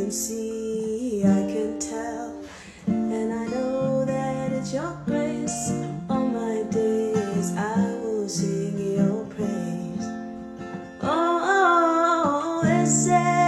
can see, I can tell, and I know that it's your grace. All my days I will sing your praise. Oh, ese